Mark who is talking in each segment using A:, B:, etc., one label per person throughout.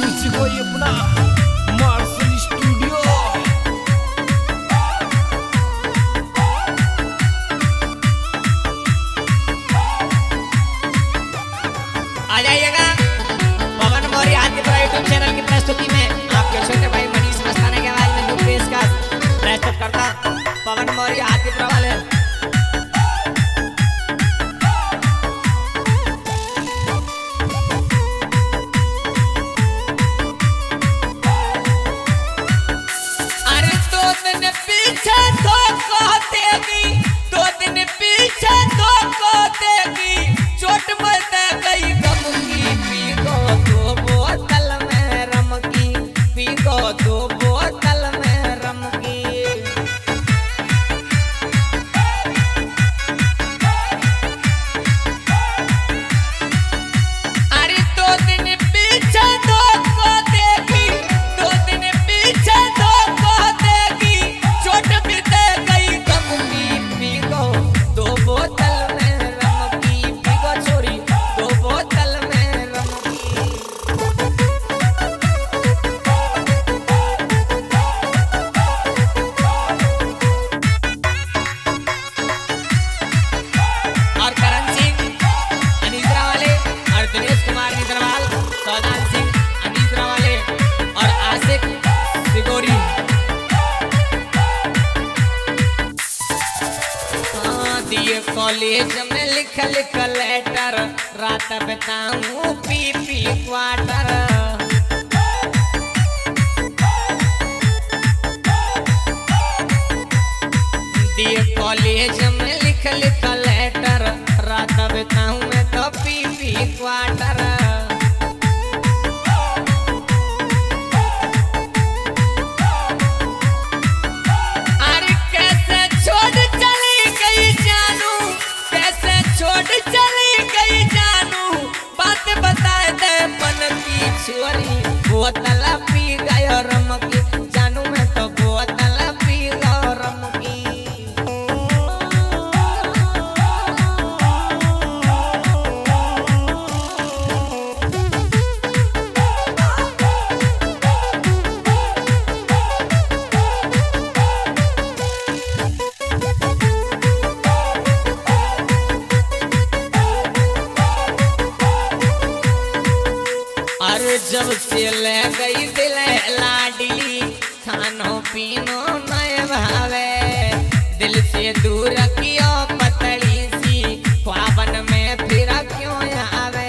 A: Music वही अपना Marshal studio.
B: आ जाइएगा पवन मौर्य आदित्य यूट्यूब चैनल की प्रस्तुति में आपके छोटे भाई मनीष मस्ताना के आवाज में न्यू पेश का प्रस्तुत करता पवन मौर्य आदित्य वाले। अरे दो दिन पीछे तो कहतेगी, दो दिन पीछे तो कहतेगी, चोट मत गई गम की, पी गो दो बोतल में रम की, पी गो दो बोतल में रम की। अरे दो दिन पीछे तो कहतेगी, दो दिन पीछे तो कहतेगी, चोट भी दे गई गम की, पी गो दो बोतल में रम की, पी गो छोरी दो बोतल में रम की। और करण सिंह अनीसरा वाले और दिनेश कुमार निद्रवाल, सौदान सिंह अनीसरा वाले और आशिक सिगोरी। हाँ, दिए कॉलेज में लिख लेटर, रात बिताऊं पी पी क्वार्टर। दिए कॉलेज में लिख लेटर, रात बिताऊं मैं तो पी पी क्वार्टर। अरे कैसे छोड़ चली गई जानू, कैसे छोड़ चली गई जानू, बात बताए दे मन की छोरी, बोतल पी गयो रम की, जानू मैं तो बोतल पी गयो रम की। अरे जब से ले गई दिल लाडली, खानो पीनो नए भावे, दिल से दूर कियो पतली सी, ख्वाबन में फिर क्यों आवे।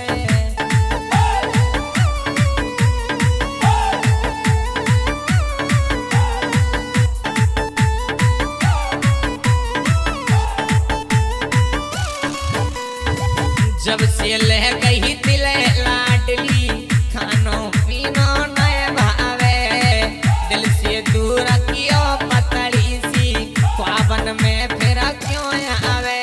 B: जब से ले गई दिल लाडली, खानो पीनो नए भावे, दिल से दूर कियो पतली सी, ख्वाबन में फिर क्यों आवे।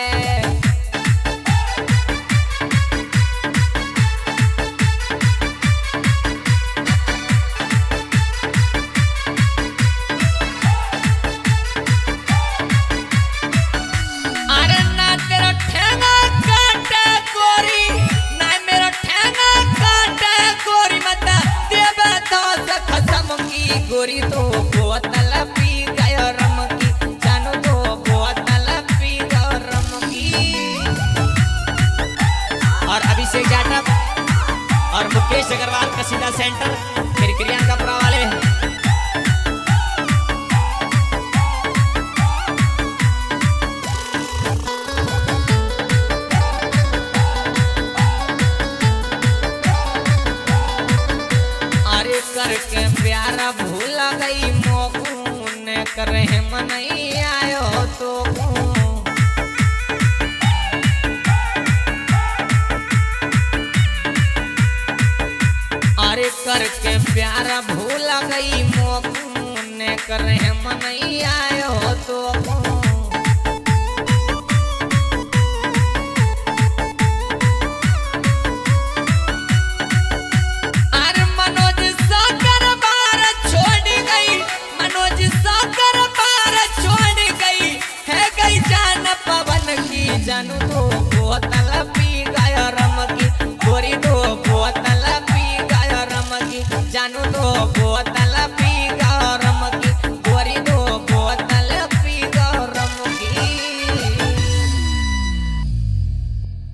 B: अरे ना तेरा ठेंगा काटे गोरी, ना मेरा ठेंगा काटे गोरी, मत देबे तो से खत्म की, गोरी तो बोतल पी गयो रम की, जानू तो बोतल पी गयो रम की। और अभिषेक जाटव और मुकेश अग्रवाल कसीदा सेंटर किरकिरिया कपड़ा वाले। अरे करके प्यारा भूल गई मोकू ने करे मन आयो तो। अरे करके प्यारा भूल गई मोकू ने करे मन आयो तो। अरे मनोज सागर बार छोड़ गई, मनोज सागर बार छोड़ गई, है गई जान पवन की, जानू तो बोतल पी गया रम की, गोरी तो बोतल पी गया रम की। जानू दो बोतल